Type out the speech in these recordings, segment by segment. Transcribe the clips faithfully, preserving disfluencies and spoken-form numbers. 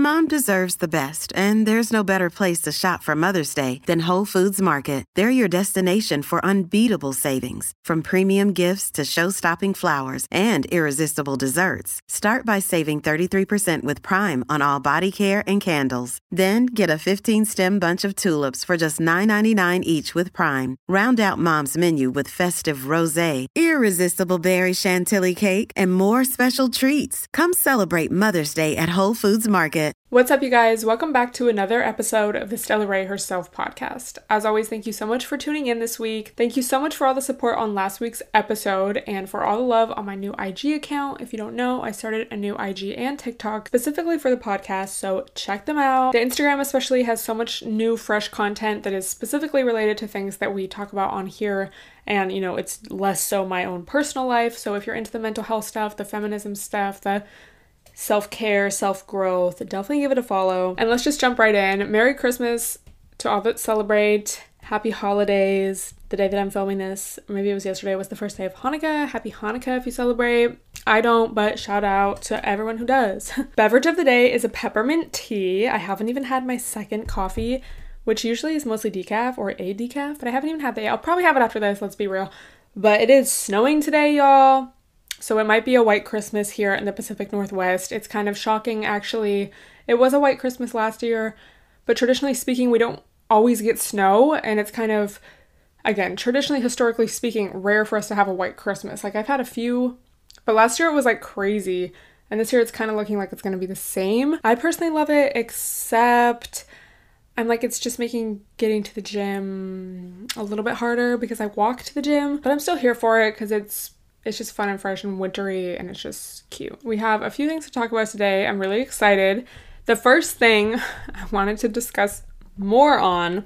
Mom deserves the best, and there's no better place to shop for Mother's Day than Whole Foods Market. They're your destination for unbeatable savings, from premium gifts to show-stopping flowers and irresistible desserts. Start by saving thirty-three percent with Prime on all body care and candles. Then get a fifteen-stem bunch of tulips for just nine ninety-nine each with Prime. Round out Mom's menu with festive rosé, irresistible berry chantilly cake, and more special treats. Come celebrate Mother's Day at Whole Foods Market. What's up, you guys? Welcome back to another episode of the Stella Rae Herself podcast. As always, thank you so much for tuning in this week. Thank you so much for all the support on last week's episode and for all the love on my new I G account. If you don't know, I started a new I G and TikTok specifically for the podcast, so check them out. The Instagram especially has so much new, fresh content that is specifically related to things that we talk about on here. And, you know, it's less so my own personal life. So if you're into the mental health stuff, the feminism stuff, the self-care, self-growth, definitely give it a follow. And let's just jump right in. Merry Christmas to all that celebrate. Happy holidays. The day that I'm filming this, maybe it was yesterday, was the first day of Hanukkah. Happy Hanukkah if you celebrate. I don't, but shout out to everyone who does. Beverage of the day is a peppermint tea. I haven't even had my second coffee, which usually is mostly decaf or a decaf, but I haven't even had that yet. I'll probably have it after this, let's be real. But it is snowing today, y'all. So it might be a white Christmas here in the Pacific Northwest. It's kind of shocking, actually. It was a white Christmas last year, but traditionally speaking, we don't always get snow, and it's kind of, again, traditionally, historically speaking, rare for us to have a white Christmas. Like, I've had a few, but last year it was, like, crazy, and this year it's kind of looking like it's going to be the same. I personally love it, except I'm like, it's just making getting to the gym a little bit harder because I walk to the gym, but I'm still here for it because it's It's just fun and fresh and wintry, and it's just cute. We have a few things to talk about today. I'm really excited. The first thing I wanted to discuss more on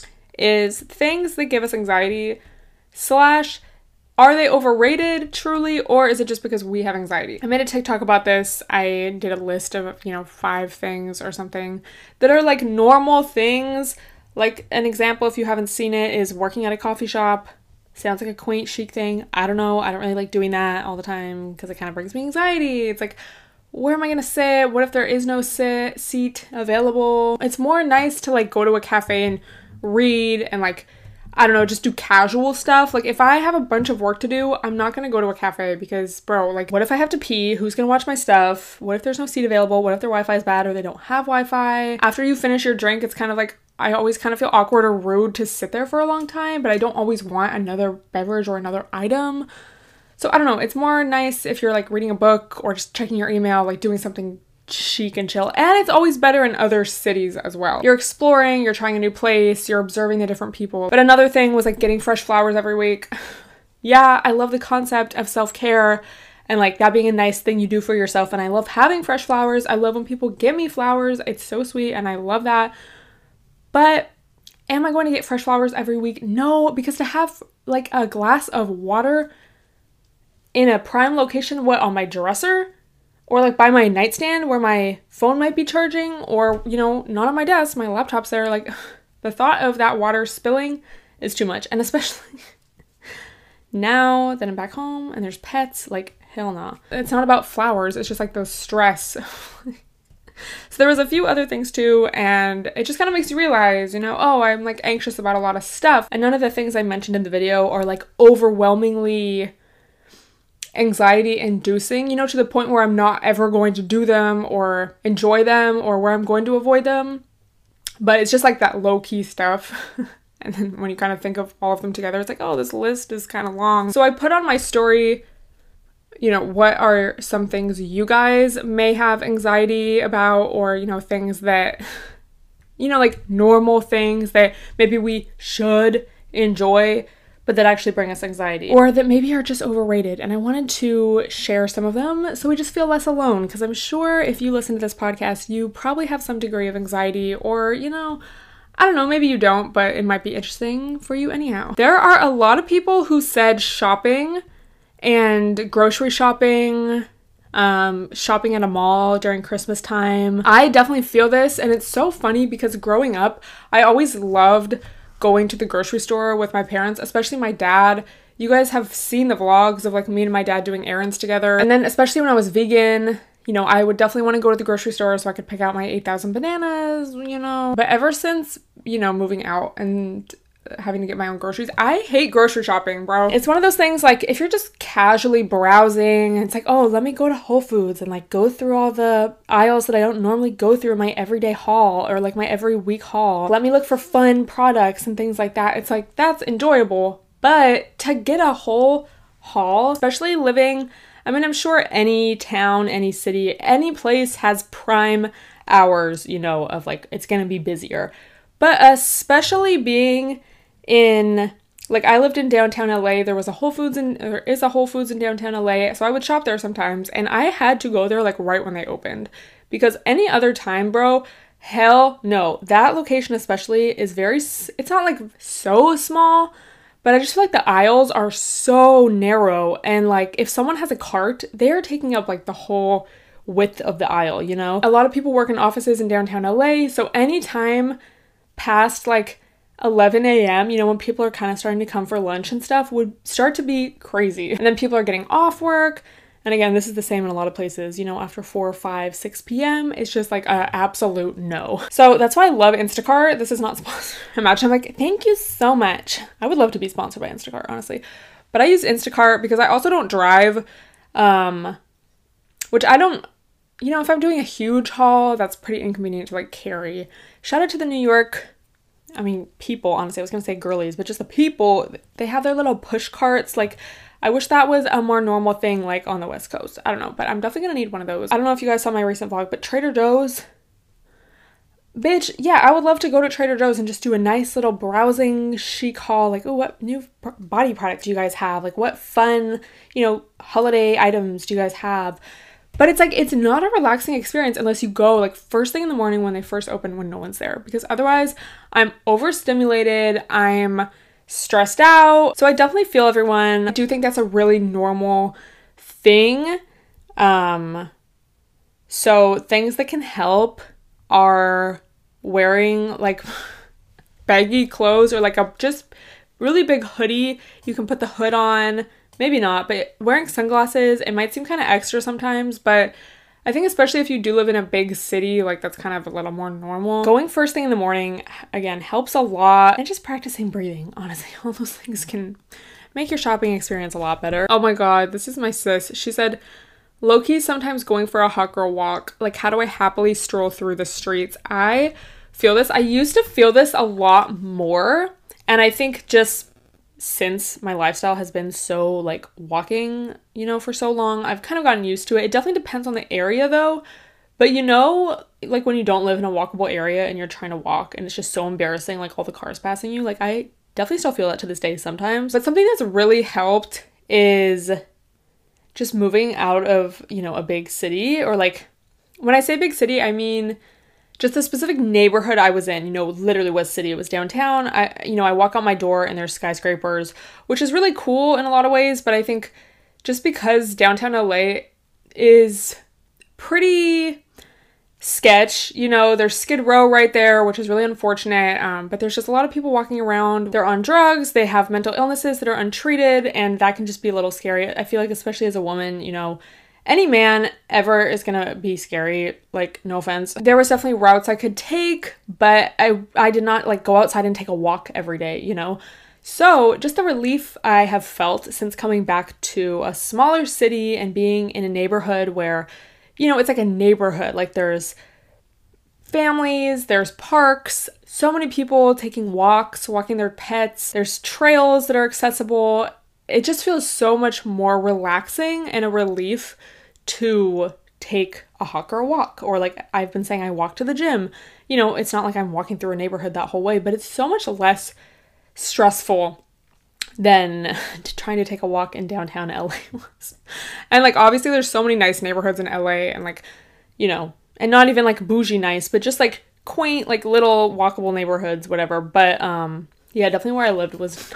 is things that give us anxiety, slash, are they overrated truly, or is it just because we have anxiety? I made a TikTok about this. I did a list of, you know, five things or something that are like normal things. Like an example, if you haven't seen it, is working at a coffee shop. Sounds like a quaint, chic thing. I don't know. I don't really like doing that all the time because it kind of brings me anxiety. It's like, where am I going to sit? What if there is no sit seat available? It's more nice to like go to a cafe and read and like, I don't know, just do casual stuff. Like if I have a bunch of work to do, I'm not going to go to a cafe because, bro, like what if I have to pee? Who's going to watch my stuff? What if there's no seat available? What if their Wi-Fi is bad or they don't have Wi-Fi? After you finish your drink, it's kind of like, I always kind of feel awkward or rude to sit there for a long time, but I don't always want another beverage or another item. So I don't know, it's more nice if you're like reading a book or just checking your email, like doing something chic and chill. And it's always better in other cities as well. You're exploring, you're trying a new place, you're observing the different people. But another thing was like getting fresh flowers every week. Yeah, I love the concept of self-care and like that being a nice thing you do for yourself. And I love having fresh flowers. I love when people give me flowers. It's so sweet and I love that. But am I going to get fresh flowers every week? No, because to have like a glass of water in a prime location, what, on my dresser? Or like by my nightstand where my phone might be charging, or, you know, not on my desk, my laptop's there. Like the thought of that water spilling is too much. And especially now that I'm back home and there's pets, like hell no. It's not about flowers, it's just like the stress. So there was a few other things too, and it just kind of makes you realize, you know, oh, I'm like anxious about a lot of stuff. And none of the things I mentioned in the video are like overwhelmingly anxiety inducing, you know, to the point where I'm not ever going to do them or enjoy them or where I'm going to avoid them. But it's just like that low key stuff. And then when you kind of think of all of them together, it's like, oh, this list is kind of long. So I put on my story, you know, what are some things you guys may have anxiety about, or, you know, things that, you know, like normal things that maybe we should enjoy, but that actually bring us anxiety, or that maybe are just overrated. And I wanted to share some of them so we just feel less alone, because I'm sure if you listen to this podcast, you probably have some degree of anxiety, or, you know, I don't know, maybe you don't, but it might be interesting for you anyhow. There are a lot of people who said shopping and grocery shopping, um, shopping at a mall during Christmas time. I definitely feel this, and it's so funny because growing up, I always loved going to the grocery store with my parents, especially my dad. You guys have seen the vlogs of like me and my dad doing errands together. And then especially when I was vegan, You know, I would definitely want to go to the grocery store so I could pick out my eight thousand bananas, you know. But ever since, you know, moving out and having to get my own groceries, I hate grocery shopping, bro. It's one of those things, like, if you're just casually browsing, and it's like, oh, let me go to Whole Foods and, like, go through all the aisles that I don't normally go through in my everyday haul or, like, my every week haul. Let me look for fun products and things like that. It's like, that's enjoyable. But to get a whole haul, especially living... I mean, I'm sure any town, any city, any place has prime hours, you know, of like, it's going to be busier. But especially being in, like, I lived in downtown L A. There was a Whole Foods in, there is a Whole Foods in downtown L A. So I would shop there sometimes. And I had to go there like right when they opened. Because any other time, bro, hell no. That location especially is very, it's not like so small. But I just feel like the aisles are so narrow, and like if someone has a cart, they're taking up like the whole width of the aisle, you know? A lot of people work in offices in downtown L A, so anytime past like eleven a.m., you know, when people are kind of starting to come for lunch and stuff, would start to be crazy. And then people are getting off work. And again, this is the same in a lot of places, you know, after four, five, six p.m., it's just like a absolute no. So that's why I love Instacart. This is not sponsored. Imagine I'm like, thank you so much. I would love to be sponsored by Instacart, honestly. But I use Instacart because I also don't drive, um, which I don't, you know, if I'm doing a huge haul, that's pretty inconvenient to like carry. Shout out to the New York, I mean, people, honestly, I was going to say girlies, but just the people, they have their little push carts, like, I wish that was a more normal thing, like, on the West Coast. I don't know, but I'm definitely gonna need one of those. I don't know if you guys saw my recent vlog, but Trader Joe's, bitch, yeah, I would love to go to Trader Joe's and just do a nice little browsing chic haul, like, oh, what new body products do you guys have? Like, what fun, you know, holiday items do you guys have? But it's like, it's not a relaxing experience unless you go, like, first thing in the morning when they first open, when no one's there. Because otherwise, I'm overstimulated, I'm... stressed out. So I definitely feel everyone. I do think that's a really normal thing. Um, so things that can help are wearing like baggy clothes or like a just really big hoodie. You can put the hood on, maybe not, but wearing sunglasses, it might seem kind of extra sometimes, but I think especially if you do live in a big city, like that's kind of a little more normal. Going first thing in the morning, again, helps a lot. And just practicing breathing, honestly, all those things can make your shopping experience a lot better. Oh my god, this is my sis. She said, low-key sometimes going for a hot girl walk. Like, how do I happily stroll through the streets? I feel this. I used to feel this a lot more. And I think just since my lifestyle has been so like walking, you know, for so long, I've kind of gotten used to it. It definitely depends on the area though. But you know, like when you don't live in a walkable area and you're trying to walk and it's just so embarrassing, like all the cars passing you, like I definitely still feel that to this day sometimes. But something that's really helped is just moving out of, you know, a big city, or like when I say big city, I mean just the specific neighborhood I was in, you know, literally was city. It was downtown. I, you know, I walk out my door and there's skyscrapers, which is really cool in a lot of ways. But I think just because downtown L A is pretty sketch, you know, there's Skid Row right there, which is really unfortunate. Um, but there's just a lot of people walking around. They're on drugs. They have mental illnesses that are untreated. And that can just be a little scary. I feel like, especially as a woman, you know, any man ever is gonna be scary, like, no offense. There was definitely routes I could take, but I I did not, like, go outside and take a walk every day, you know? So, just the relief I have felt since coming back to a smaller city and being in a neighborhood where, you know, it's like a neighborhood. Like, there's families, there's parks, so many people taking walks, walking their pets, there's trails that are accessible. It just feels so much more relaxing and a relief to take a hot girl walk. Or like I've been saying, I walk to the gym. You know, it's not like I'm walking through a neighborhood that whole way, but it's so much less stressful than trying to take a walk in downtown L A was. And like, obviously there's so many nice neighborhoods in L A and like, you know, and not even like bougie nice, but just like quaint, like little walkable neighborhoods, whatever. But um, yeah, definitely where I lived was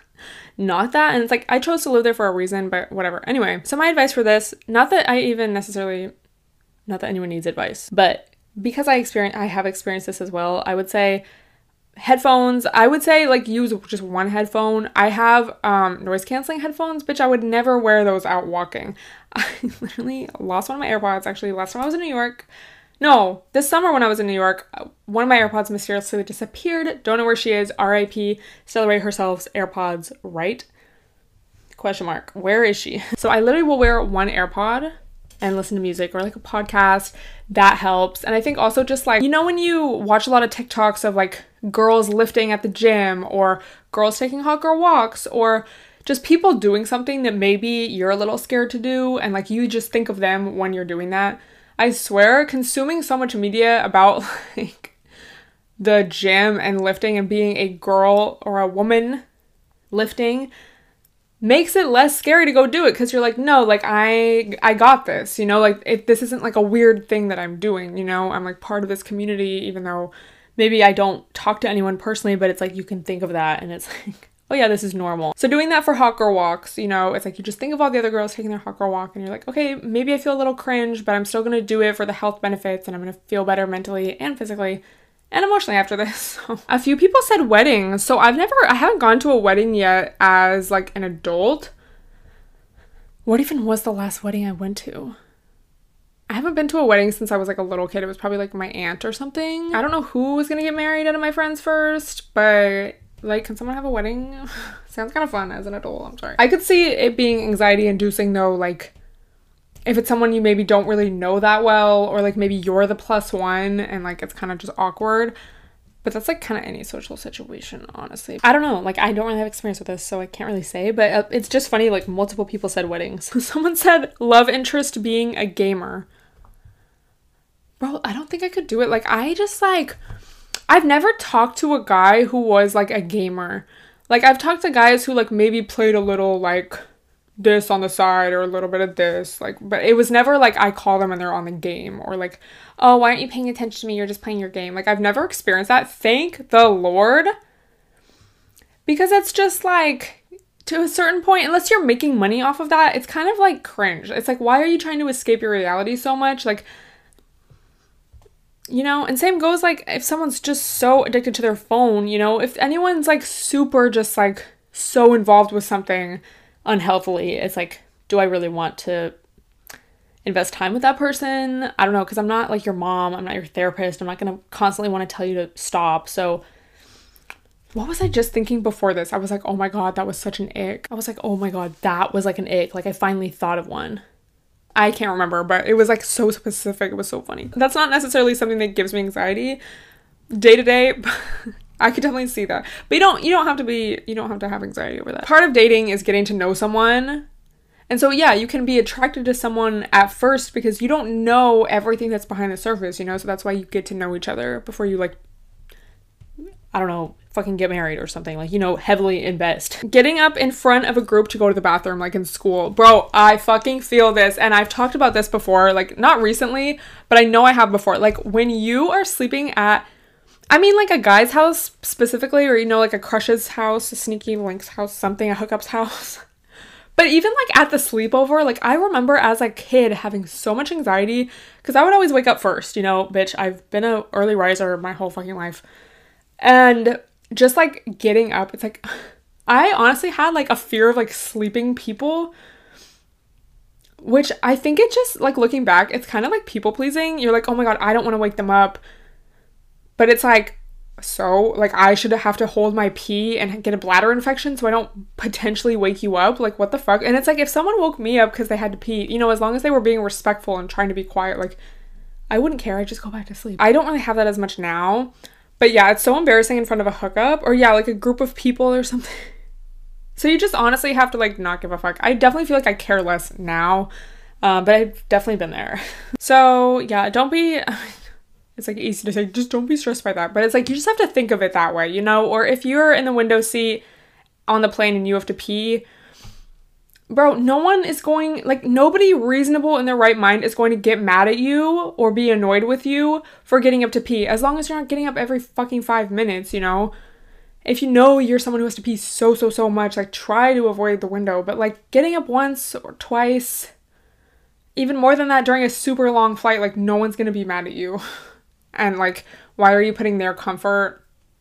not that. And it's like, I chose to live there for a reason, but whatever. Anyway, so my advice for this, not that I even necessarily, not that anyone needs advice, but because I experience, I have experienced this as well, I would say Headphones, I would say like use just one headphone. I have um, noise canceling headphones, bitch. I would never wear those out walking. I literally lost one of my AirPods actually last time I was in New York. No, this summer when I was in New York, one of my AirPods mysteriously disappeared. Don't know where she is. R I P Stella Rae herself's AirPods, right? Question mark. Where is she? So I literally will wear one AirPod and listen to music or like a podcast. That helps. And I think also just like, you know, when you watch a lot of TikToks of like girls lifting at the gym or girls taking hot girl walks or just people doing something that maybe you're a little scared to do and like you just think of them when you're doing that. I swear consuming so much media about like the gym and lifting and being a girl or a woman lifting makes it less scary to go do it because you're like, no, like I I got this, you know, like it, this isn't like a weird thing that I'm doing, you know, I'm like part of this community even though maybe I don't talk to anyone personally, but it's like you can think of that and it's like, oh yeah, this is normal. So doing that for hot girl walks, you know, it's like you just think of all the other girls taking their hot girl walk and you're like, okay, maybe I feel a little cringe, but I'm still gonna do it for the health benefits and I'm gonna feel better mentally and physically and emotionally after this. So, a few people said weddings. So I've never, I haven't gone to a wedding yet as like an adult. What even was the last wedding I went to? I haven't been to a wedding since I was like a little kid. It was probably like my aunt or something. I don't know who was gonna get married out of my friends first, but like, can someone have a wedding? Sounds kind of fun as an adult, I'm sorry. I could see it being anxiety inducing though, like if it's someone you maybe don't really know that well, or like maybe you're the plus one and like it's kind of just awkward. But that's like kind of any social situation, honestly. I don't know, like I don't really have experience with this, so I can't really say, but uh, it's just funny, like multiple people said weddings. Someone said love interest being a gamer. Bro, I don't think I could do it. Like I just like, I've never talked to a guy who was like a gamer. Like I've talked to guys who like maybe played a little like this on the side or a little bit of this, like, but it was never like I call them and they're on the game or like, oh, why aren't you paying attention to me? You're just playing your game. Like I've never experienced that. Thank the Lord. Because it's just like to a certain point, unless you're making money off of that, it's kind of like cringe. It's like, why are you trying to escape your reality so much? Like, you know, and same goes like if someone's just so addicted to their phone, you know, if anyone's like super just like so involved with something unhealthily, it's like, do I really want to invest time with that person? I don't know, because I'm not like your mom, I'm not your therapist, I'm not gonna constantly want to tell you to stop. So what was I just thinking before this? I was like, oh my god, that was such an ick. I was like, oh my god, that was like an ick. Like I finally thought of one. I can't remember, but it was like so specific. It was so funny. That's not necessarily something that gives me anxiety day to day. I could definitely see that. But you don't you don't have to be you don't have to have anxiety over that. Part of dating is getting to know someone. And so yeah, you can be attracted to someone at first because you don't know everything that's behind the surface, you know? So that's why you get to know each other before you like, I don't know, fucking get married or something. Like, you know, heavily invest. Getting up in front of a group to go to the bathroom, like in school. Bro, I fucking feel this. And I've talked about this before, like not recently, but I know I have before. Like when you are sleeping at, I mean like a guy's house specifically, or you know, like a crush's house, a sneaky link's house, something, a hookup's house. But even like at the sleepover, like I remember as a kid having so much anxiety because I would always wake up first, you know, bitch, I've been an early riser my whole fucking life. And just like getting up, it's like, I honestly had like a fear of like sleeping people, which I think it just like looking back, it's kind of like people pleasing. You're like, oh my god, I don't want to wake them up. But it's like, so like I should have to hold my pee and get a bladder infection so I don't potentially wake you up. Like what the fuck? And it's like if someone woke me up because they had to pee, you know, as long as they were being respectful and trying to be quiet, like I wouldn't care. I'd just go back to sleep. I don't really have that as much now. But yeah, it's so embarrassing in front of a hookup or yeah, like a group of people or something. So you just honestly have to like not give a fuck. I definitely feel like I care less now, uh, but I've definitely been there. So yeah, don't be... It's like easy to say, just don't be stressed by that. But it's like, you just have to think of it that way, you know? Or if you're in the window seat on the plane and you have to pee, bro, no one is going, like nobody reasonable in their right mind is going to get mad at you or be annoyed with you for getting up to pee. As long as you're not getting up every fucking five minutes, you know? If you know you're someone who has to pee so, so, so much, like try to avoid the window. But like getting up once or twice, even more than that during a super long flight, like no one's going to be mad at you. And like, why are you putting their comfort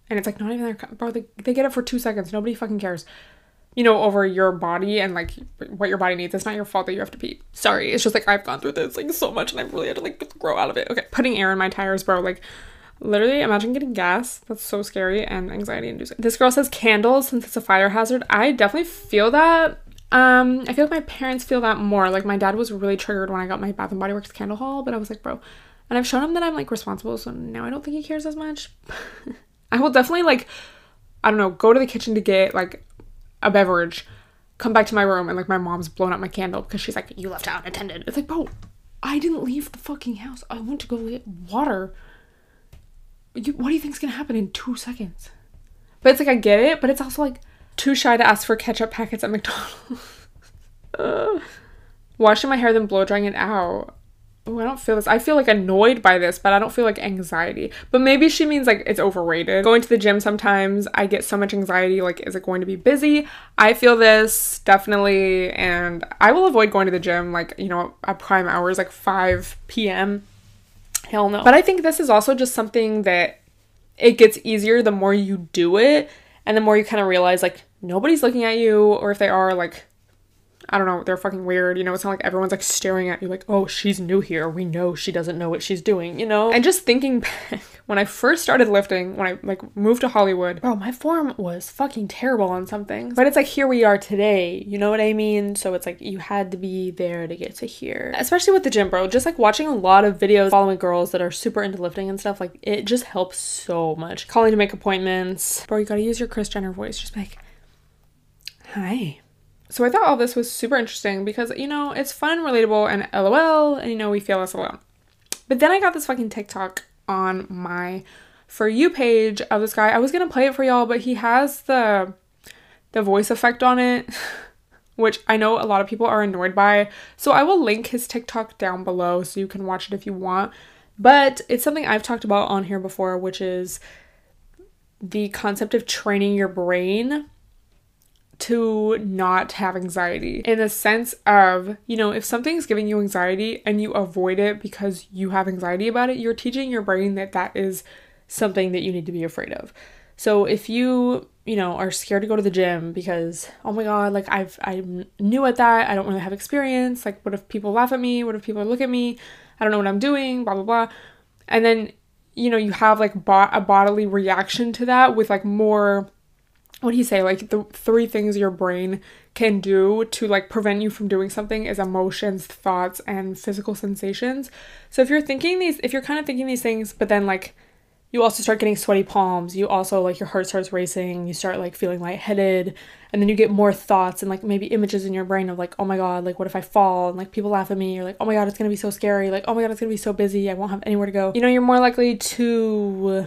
and it's like not even their, bro, they, they get it for two seconds. Nobody fucking cares, you know, over your body and like what your body needs. It's not your fault that you have to pee. Sorry. It's just like I've gone through this like so much and I really had to like grow out of it. Okay. Putting air in my tires, bro. Like literally imagine getting gas. That's so scary and anxiety inducing. This girl says candles since it's a fire hazard. I definitely feel that. Um, I feel like my parents feel that more. Like my dad was really triggered when I got my Bath and Body Works candle haul, but I was like, bro, and I've shown him that I'm like responsible. So now I don't think he cares as much. I will definitely like, I don't know, go to the kitchen to get like a beverage, come back to my room and like my mom's blown out my candle because she's like, you left out unattended. It's like, bro, I didn't leave the fucking house. I went to go get water. You, what do you think's gonna happen in two seconds? But it's like, I get it, but it's also like too shy to ask for ketchup packets at McDonald's. uh, washing my hair then blow drying it out. Oh, I don't feel this. I feel like annoyed by this, but I don't feel like anxiety. But maybe she means like it's overrated. Going to the gym sometimes, I get so much anxiety. Like, is it going to be busy? I feel this definitely, and I will avoid going to the gym like, you know, at prime hours, like five p.m. Hell no. But I think this is also just something that it gets easier the more you do it, and the more you kind of realize like nobody's looking at you, or if they are, like, I don't know, they're fucking weird, you know, it's not like everyone's like staring at you like, oh, she's new here, we know she doesn't know what she's doing, you know? And just thinking back, when I first started lifting, when I like moved to Hollywood, bro, my form was fucking terrible on some things, but it's like here we are today, you know what I mean? So it's like you had to be there to get to here, especially with the gym, bro. Just like watching a lot of videos, following girls that are super into lifting and stuff, like it just helps so much. Calling to make appointments, bro, you gotta use your Kris Jenner voice, just be like, hi. So I thought all this was super interesting because, you know, it's fun and relatable and LOL, and, you know, we feel less alone. But then I got this fucking TikTok on my For You page of this guy. I was going to play it for y'all, but he has the the voice effect on it, which I know a lot of people are annoyed by. So I will link his TikTok down below so you can watch it if you want. But it's something I've talked about on here before, which is the concept of training your brain to not have anxiety, in the sense of, you know, if something's giving you anxiety and you avoid it because you have anxiety about it, you're teaching your brain that that is something that you need to be afraid of. So if you, you know, are scared to go to the gym because, oh my God, like I've, I'm new at that, I don't really have experience, like what if people laugh at me, what if people look at me, I don't know what I'm doing, blah, blah, blah. And then, you know, you have like bo- a bodily reaction to that with like more, what do you say, like the three things your brain can do to like prevent you from doing something is emotions, thoughts, and physical sensations. So if you're thinking these, if you're kind of thinking these things, but then like you also start getting sweaty palms, you also like your heart starts racing, you start like feeling lightheaded, and then you get more thoughts and like maybe images in your brain of like, oh my God, like what if I fall and like people laugh at me, you're like, oh my God, it's gonna be so scary, like oh my God, it's gonna be so busy, I won't have anywhere to go. You know, you're more likely to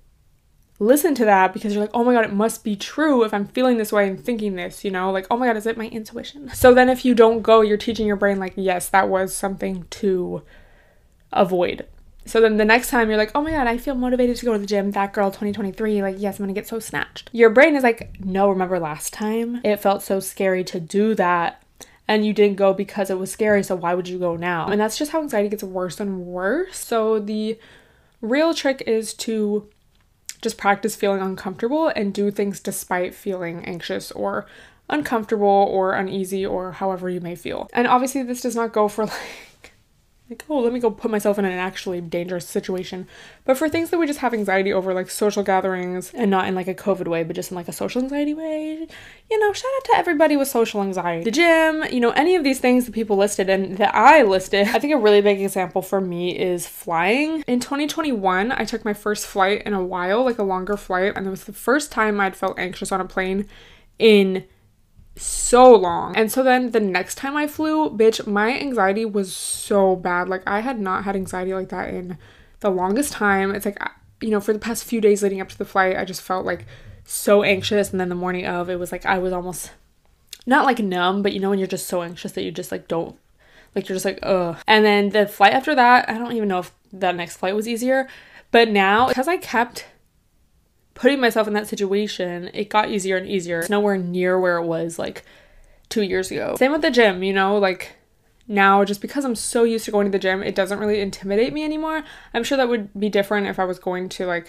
listen to that because you're like, oh my God, it must be true if I'm feeling this way and thinking this, you know, like, oh my God, is it my intuition? So then if you don't go, you're teaching your brain like, yes, that was something to avoid. So then the next time you're like, oh my God, I feel motivated to go to the gym, that girl twenty twenty-three, like, yes, I'm gonna get so snatched. Your brain is like, no, remember last time? It felt so scary to do that and you didn't go because it was scary, so why would you go now? And that's just how anxiety gets worse and worse. So the real trick is to just practice feeling uncomfortable and do things despite feeling anxious or uncomfortable or uneasy or however you may feel. And obviously this does not go for like, like, oh, let me go put myself in an actually dangerous situation. But for things that we just have anxiety over, like social gatherings, and not in like a COVID way, but just in like a social anxiety way, you know, shout out to everybody with social anxiety. The gym, you know, any of these things that people listed and that I listed. I think a really big example for me is flying. In twenty twenty-one, I took my first flight in a while, like a longer flight, and it was the first time I'd felt anxious on a plane in so long. And so then the next time I flew, bitch, my anxiety was so bad. Like I had not had anxiety like that in the longest time. It's like, you know, for the past few days leading up to the flight, I just felt like so anxious. And then the morning of, it was like I was almost not like numb, but you know when you're just so anxious that you just like don't, like you're just like, ugh. And then the flight after that, I don't even know if that next flight was easier, but now because I kept putting myself in that situation, it got easier and easier. It's nowhere near where it was like two years ago. Same with the gym, you know, like now just because I'm so used to going to the gym, it doesn't really intimidate me anymore. I'm sure that would be different if I was going to like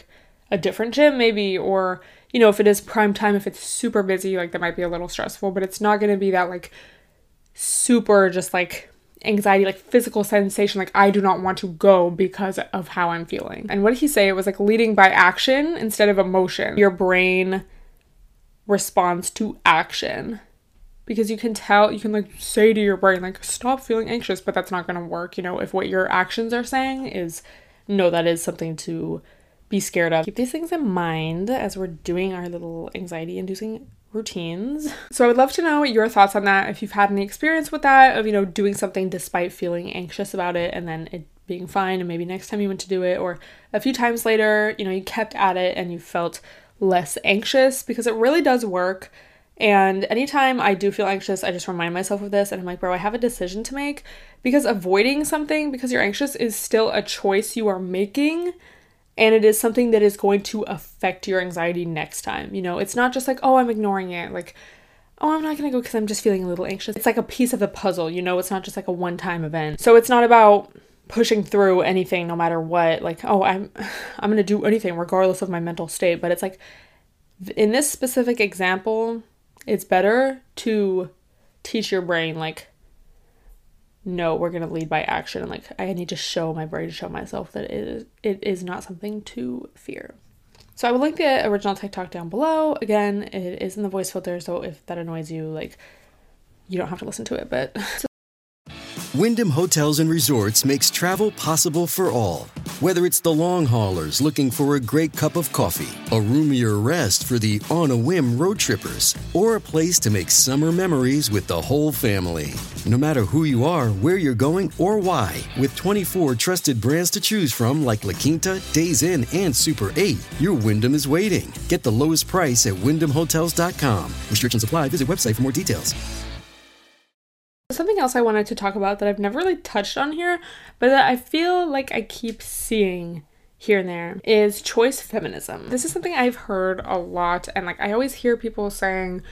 a different gym maybe, or, you know, if it is prime time, if it's super busy, like that might be a little stressful, but it's not going to be that like super just like anxiety, like physical sensation, like I do not want to go because of how I'm feeling. And what did he say? It was like leading by action instead of emotion. Your brain responds to action because you can tell, you can like say to your brain, like, stop feeling anxious, but that's not going to work. You know, if what your actions are saying is, no, that is something to be scared of. Keep these things in mind as we're doing our little anxiety inducing routines. So I would love to know your thoughts on that. If you've had any experience with that, of, you know, doing something despite feeling anxious about it and then it being fine, and maybe next time you went to do it, or a few times later, you know, you kept at it and you felt less anxious, because it really does work. And anytime I do feel anxious, I just remind myself of this and I'm like, bro, I have a decision to make, because avoiding something because you're anxious is still a choice you are making. And it is something that is going to affect your anxiety next time. You know, it's not just like, oh, I'm ignoring it. Like, oh, I'm not going to go because I'm just feeling a little anxious. It's like a piece of the puzzle, you know, it's not just like a one-time event. So it's not about pushing through anything no matter what. Like, oh, I'm, I'm going to do anything regardless of my mental state. But it's like, in this specific example, it's better to teach your brain, like, no, we're going to lead by action. And like, I need to show my brain, show myself that it is, it is not something to fear. So I will link the original TikTok down below. Again, it is in the voice filter, so if that annoys you, like, you don't have to listen to it, but... Wyndham Hotels and Resorts makes travel possible for all. Whether it's the long haulers looking for a great cup of coffee, a roomier rest for the on-a-whim road trippers, or a place to make summer memories with the whole family. No matter who you are, where you're going, or why, with twenty-four trusted brands to choose from like La Quinta, Days Inn, and Super eight, your Wyndham is waiting. Get the lowest price at wyndham hotels dot com. Restrictions apply. Visit website for more details. Something else I wanted to talk about that I've never really touched on here, but that I feel like I keep seeing here and there, is choice feminism. This is something I've heard a lot, and like I always hear people saying,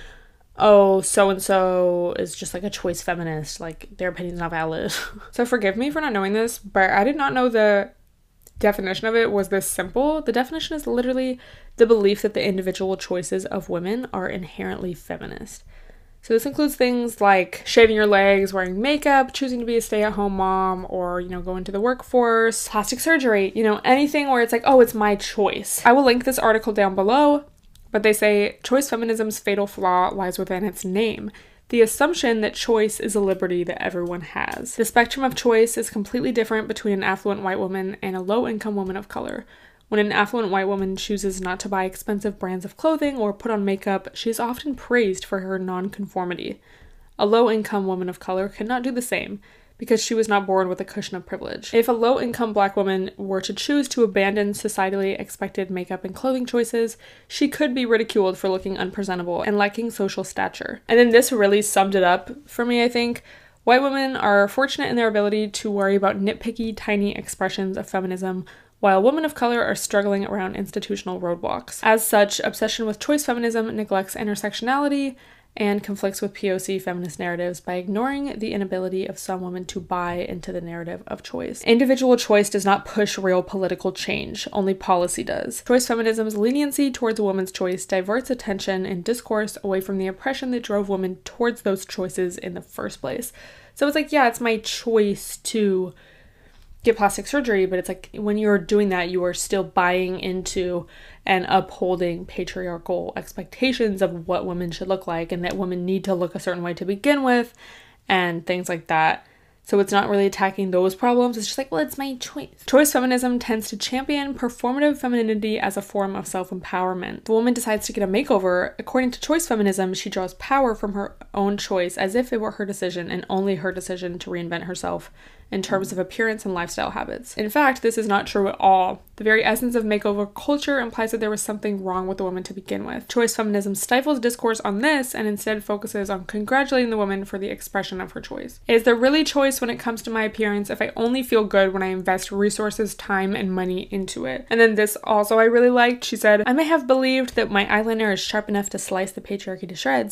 oh, so-and-so is just like a choice feminist, like their opinion's not valid. So forgive me for not knowing this, but I did not know the definition of it was this simple. The definition is literally the belief that the individual choices of women are inherently feminist. So this includes things like shaving your legs, wearing makeup, choosing to be a stay-at-home mom, or, you know, go into the workforce, plastic surgery, you know, anything where it's like, oh, it's my choice. I will link this article down below, but they say choice feminism's fatal flaw lies within its name, the assumption that choice is a liberty that everyone has. The spectrum of choice is completely different between an affluent white woman and a low-income woman of color. When an affluent white woman chooses not to buy expensive brands of clothing or put on makeup, she is often praised for her nonconformity. A low-income woman of color cannot do the same, because she was not born with a cushion of privilege. If a low-income black woman were to choose to abandon societally expected makeup and clothing choices, she could be ridiculed for looking unpresentable and lacking social stature. And then this really summed it up for me, I think. White women are fortunate in their ability to worry about nitpicky, tiny expressions of feminism, while women of color are struggling around institutional roadblocks. As such, obsession with choice feminism neglects intersectionality and conflicts with P O C feminist narratives by ignoring the inability of some women to buy into the narrative of choice. Individual choice does not push real political change, only policy does. Choice feminism's leniency towards a woman's choice diverts attention and discourse away from the oppression that drove women towards those choices in the first place. So it's like, yeah, it's my choice to get plastic surgery, but it's like when you're doing that, you are still buying into and upholding patriarchal expectations of what women should look like, and that women need to look a certain way to begin with, and things like that. So it's not really attacking those problems. It's just like, well, it's my choice. Choice feminism tends to champion performative femininity as a form of self-empowerment. If a woman decides to get a makeover, according to choice feminism, she draws power from her own choice as if it were her decision and only her decision to reinvent herself in terms of appearance and lifestyle habits. In fact, this is not true at all. The very essence of makeover culture implies that there was something wrong with the woman to begin with. Choice feminism stifles discourse on this and instead focuses on congratulating the woman for the expression of her choice. Is there really choice when it comes to my appearance if I only feel good when I invest resources, time, and money into it? And then this also I really liked. She said, I may have believed that my eyeliner is sharp enough to slice the patriarchy to shreds,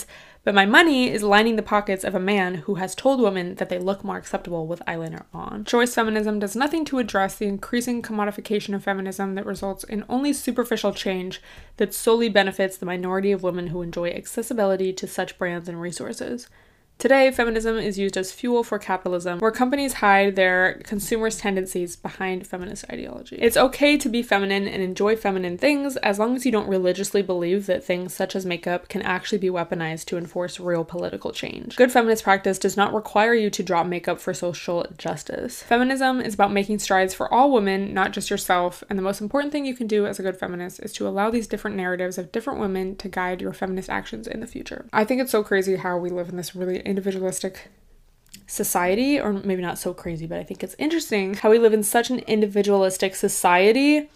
but my money is lining the pockets of a man who has told women that they look more acceptable with eyeliner on. Choice feminism does nothing to address the increasing commodification of feminism that results in only superficial change that solely benefits the minority of women who enjoy accessibility to such brands and resources. Today, feminism is used as fuel for capitalism, where companies hide their consumers' tendencies behind feminist ideology. It's okay to be feminine and enjoy feminine things as long as you don't religiously believe that things such as makeup can actually be weaponized to enforce real political change. Good feminist practice does not require you to drop makeup for social justice. Feminism is about making strides for all women, not just yourself, and the most important thing you can do as a good feminist is to allow these different narratives of different women to guide your feminist actions in the future. I think it's so crazy how we live in this really individualistic society, or maybe not so crazy, but I think it's interesting how we live in such an individualistic society,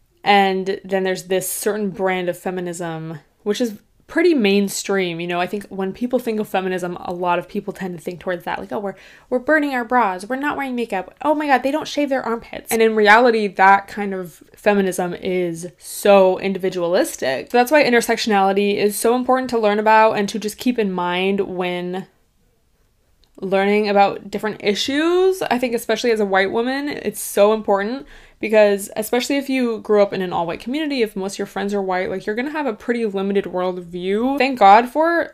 and then there's this certain brand of feminism which is pretty mainstream. You know, I think when people think of feminism, a lot of people tend to think towards that, like, oh, we're we're burning our bras, we're not wearing makeup, oh my god, they don't shave their armpits. And in reality, that kind of feminism is so individualistic. So that's why intersectionality is so important to learn about and to just keep in mind when learning about different issues. I think especially as a white woman, it's so important because especially if you grew up in an all-white community, if most of your friends are white, like, you're gonna have a pretty limited worldview. Thank God for,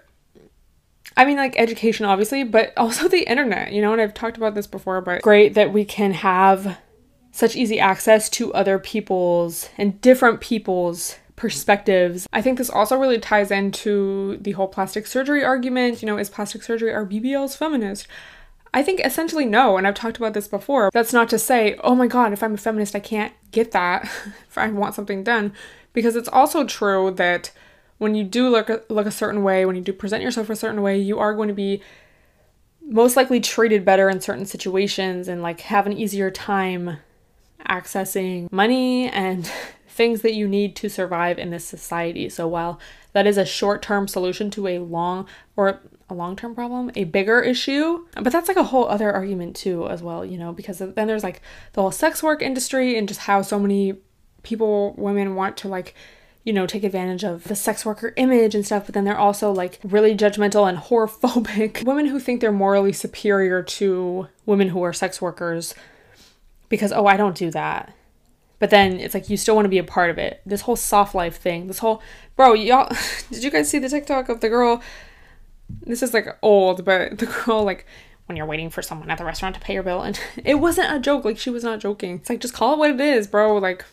I mean, like, education, obviously, but also the internet, you know, and I've talked about this before, but great that we can have such easy access to other people's and different people's perspectives. I think this also really ties into the whole plastic surgery argument. You know, is plastic surgery, are B B Ls feminist? I think essentially no, and I've talked about this before. That's not to say, oh my god, if I'm a feminist, I can't get that if I want something done, because it's also true that when you do look, look a certain way, when you do present yourself a certain way, you are going to be most likely treated better in certain situations and, like, have an easier time accessing money and things that you need to survive in this society. So while that is a short-term solution to a long or a long-term problem, a bigger issue, but that's like a whole other argument too as well, you know, because then there's like the whole sex work industry and just how so many people, women, want to, like, you know, take advantage of the sex worker image and stuff, but then they're also like really judgmental and horrorphobic. Women who think they're morally superior to women who are sex workers because, oh, I don't do that. But then it's like you still want to be a part of it. This whole soft life thing, this whole, bro, y'all, did you guys see the TikTok of the girl? This is like old, but the girl, like, when you're waiting for someone at the restaurant to pay your bill, and it wasn't a joke, like, she was not joking. It's like, just call it what it is, bro. Like,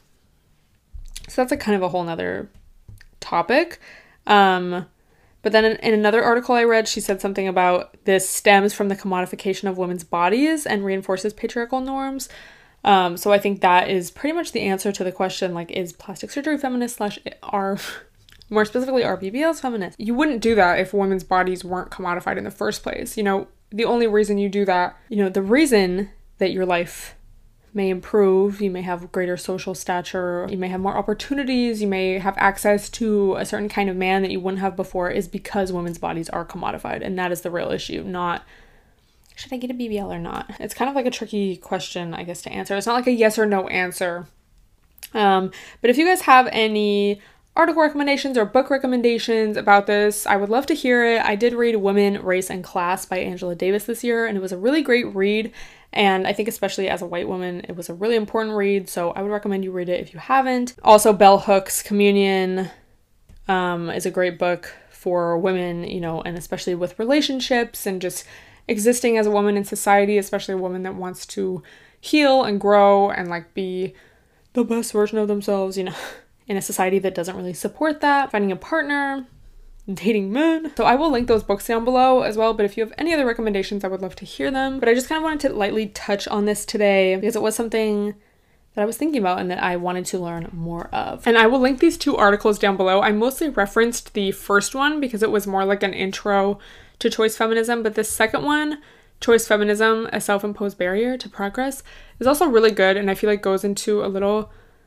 so that's like kind of a whole nother topic. Um, but then in, in another article I read, she said something about this stems from the commodification of women's bodies and reinforces patriarchal norms. Um, so I think that is pretty much the answer to the question, like, is plastic surgery feminist slash are, more specifically, are B B Ls feminist? You wouldn't do that if women's bodies weren't commodified in the first place. You know, the only reason you do that, you know, the reason that your life may improve, you may have greater social stature, you may have more opportunities, you may have access to a certain kind of man that you wouldn't have before, is because women's bodies are commodified. And that is the real issue, not should I get a B B L or not? It's kind of like a tricky question, I guess, to answer. It's not like a yes or no answer. Um, but if you guys have any article recommendations or book recommendations about this, I would love to hear it. I did read Women, Race, and Class by Angela Davis this year, and it was a really great read. And I think especially as a white woman, it was a really important read. So I would recommend you read it if you haven't. Also, Bell Hooks' Communion um, is a great book for women, you know, and especially with relationships and just existing as a woman in society, especially a woman that wants to heal and grow and, like, be the best version of themselves, you know, in a society that doesn't really support that, finding a partner, dating men. So I will link those books down below as well, but if you have any other recommendations, I would love to hear them. But I just kind of wanted to lightly touch on this today because it was something that I was thinking about and that I wanted to learn more of. And I will link these two articles down below. I mostly referenced the first one because it was more like an intro to choice feminism, but the second one, Choice Feminism, a Self-Imposed Barrier to Progress, is also really good, and I feel like goes into a little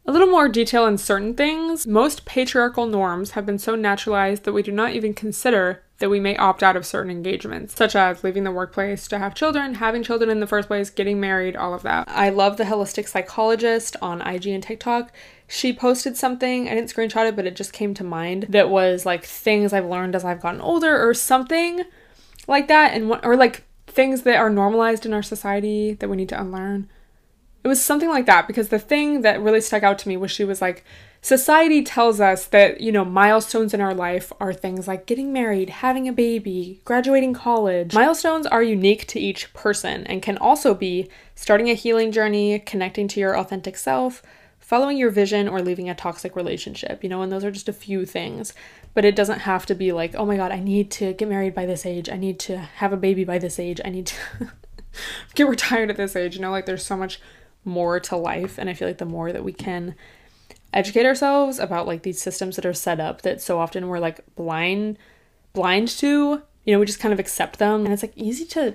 A little more detail in certain things. Most patriarchal norms have been so naturalized that we do not even consider that we may opt out of certain engagements, such as leaving the workplace to have children, having children in the first place, getting married, all of that. I love the Holistic Psychologist on I G and TikTok. She posted something, I didn't screenshot it, but it just came to mind, that was like things I've learned as I've gotten older or something like that, and or like things that are normalized in our society that we need to unlearn. It was something like that, because the thing that really stuck out to me was she was like, society tells us that, you know, milestones in our life are things like getting married, having a baby, graduating college. Milestones are unique to each person and can also be starting a healing journey, connecting to your authentic self, following your vision, or leaving a toxic relationship, you know, and those are just a few things. But it doesn't have to be like, oh my God, I need to get married by this age. I need to have a baby by this age. I need to get retired at this age. You know, like there's so much more to life. And I feel like the more that we can educate ourselves about like these systems that are set up that so often we're like blind, blind to, you know, we just kind of accept them. And it's like easy to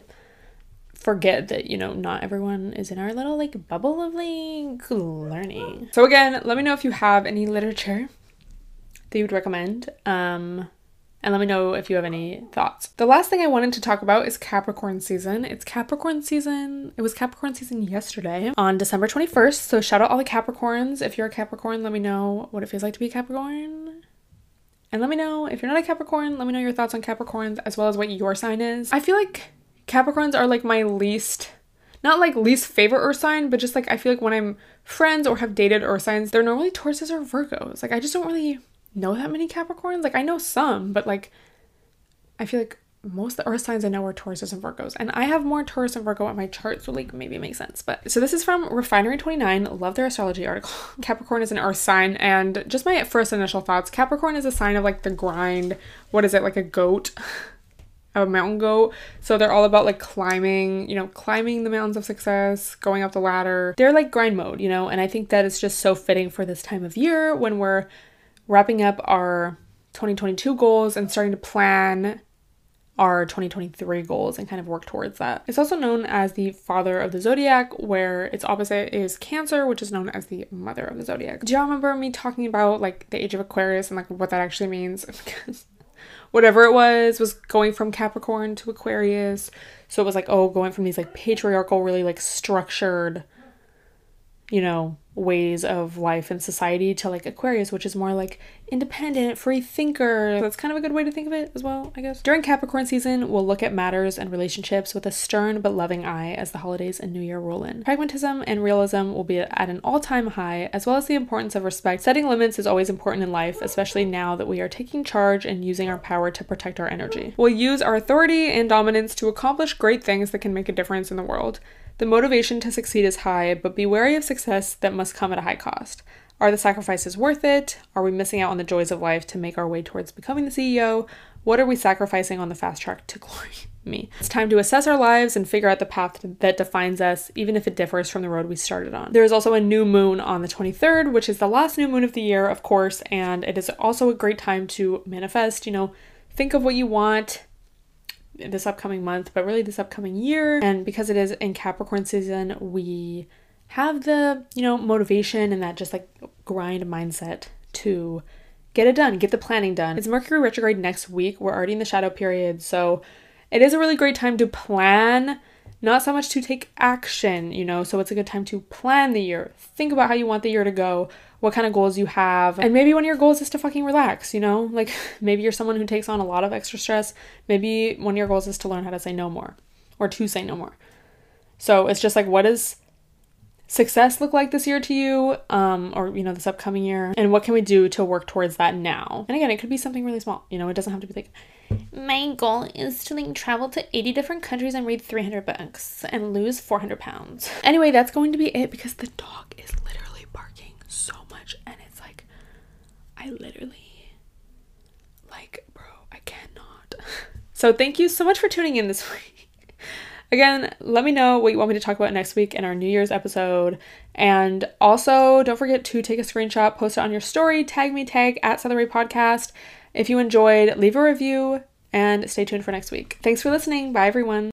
forget that, you know, not everyone is in our little like bubble of like learning. So again, let me know if you have any literature that you would recommend. Um, and let me know if you have any thoughts. The last thing I wanted to talk about is Capricorn season. It's Capricorn season. It was Capricorn season yesterday on December twenty-first. So shout out all the Capricorns. If you're a Capricorn, let me know what it feels like to be a Capricorn. And let me know if you're not a Capricorn, let me know your thoughts on Capricorns as well as what your sign is. I feel like Capricorns are like my least, not like least favorite earth sign, but just like I feel like when I'm friends or have dated earth signs, they're normally Tauruses or Virgos. Like I just don't really know that many Capricorns. Like I know some, but like I feel like most of the earth signs I know are Tauruses and Virgos, and I have more Taurus and Virgo on my chart, so like maybe it makes sense. But so this is from Refinery twenty-nine. Love their astrology article. Capricorn is an earth sign, and just my first initial thoughts, Capricorn is a sign of like the grind. What is it, like a goat? A mountain goat. So they're all about like climbing, you know, climbing the mountains of success, going up the ladder. They're like grind mode, you know, and I think that is just so fitting for this time of year when we're wrapping up our twenty twenty-two goals and starting to plan our twenty twenty-three goals and kind of work towards that. It's also known as the father of the zodiac, where its opposite is Cancer, which is known as the mother of the zodiac. Do y'all remember me talking about like the age of Aquarius and like what that actually means? Because whatever it was, was going from Capricorn to Aquarius. So it was like, oh, going from these like patriarchal, really like structured, you know, ways of life and society to like Aquarius, which is more like independent, free thinker. That's kind of a good way to think of it as well, I guess. During Capricorn season, we'll look at matters and relationships with a stern but loving eye as the holidays and New Year roll in. Pragmatism and realism will be at an all-time high, as well as the importance of respect. Setting limits is always important in life, especially now that we are taking charge and using our power to protect our energy. We'll use our authority and dominance to accomplish great things that can make a difference in the world. The motivation to succeed is high, but be wary of success that must come at a high cost. Are the sacrifices worth it? Are we missing out on the joys of life to make our way towards becoming the C E O? What are we sacrificing on the fast track to glory? Me. It's time to assess our lives and figure out the path that defines us, even if it differs from the road we started on. There is also a new moon on the twenty-third, which is the last new moon of the year, of course, and it is also a great time to manifest, you know, think of what you want this upcoming month, but really this upcoming year. And because it is in Capricorn season, we have the, you know, motivation and that just like grind mindset to get it done, get the planning done. It's Mercury retrograde next week. We're already in the shadow period. So it is a really great time to plan, not so much to take action, you know, so it's a good time to plan the year. Think about how you want the year to go, what kind of goals you have, and maybe one of your goals is to fucking relax, you know, like maybe you're someone who takes on a lot of extra stress. Maybe one of your goals is to learn how to say no more, or to say no more. So it's just like, what does success look like this year to you, um, or, you know, this upcoming year, and what can we do to work towards that now? And again, it could be something really small, you know, it doesn't have to be like, my goal is to like travel to eighty different countries and read three hundred books and lose four hundred pounds. Anyway, that's going to be it, because the dog is literally barking so much, and it's like, I literally, like, bro, I cannot. So thank you so much for tuning in this week. Again, let me know what you want me to talk about next week in our New Year's episode. And also, don't forget to take a screenshot, post it on your story, tag me, tag at Stella Rae Podcast. If you enjoyed, leave a review, and stay tuned for next week. Thanks for listening. Bye, everyone.